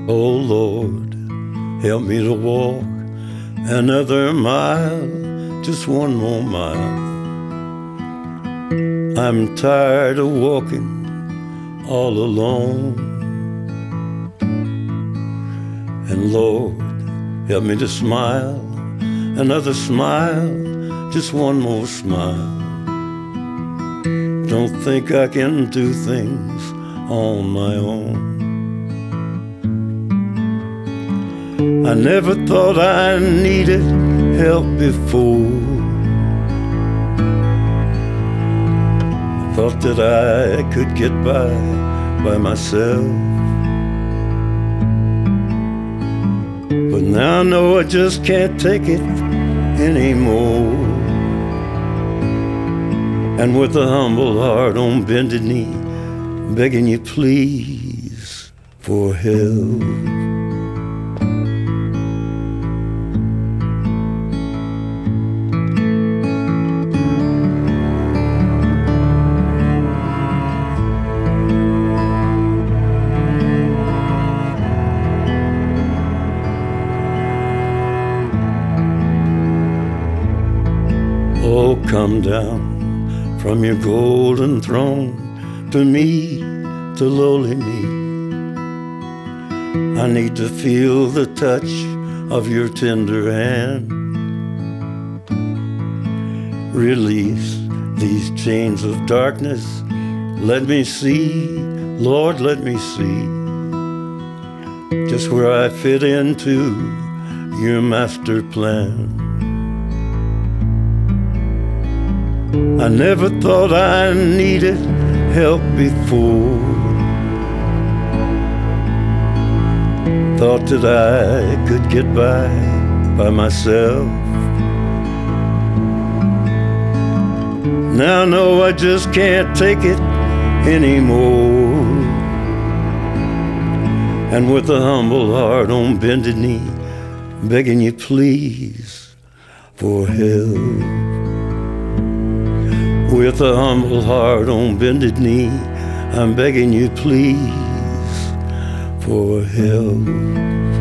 Oh Lord, help me to walk another mile, just one more mile. I'm tired of walking all alone. And Lord, help me to smile, another smile, just one more smile. Don't think I can do things on my own. I never thought I needed help before. I thought that I could get by myself. But now I know I just can't take it anymore. And with a humble heart on bended knee, begging you please for help. Oh, come down from your golden throne to me, to lowly me. I need to feel the touch of your tender hand. Release these chains of darkness. Let me see, Lord, let me see just where I fit into your master plan. I never thought I needed help before. Thought that I could get by myself. Now I know I just can't take it anymore. And with a humble heart on bended knee, begging you please for help. With a humble heart on bended knee, I'm begging you please for help.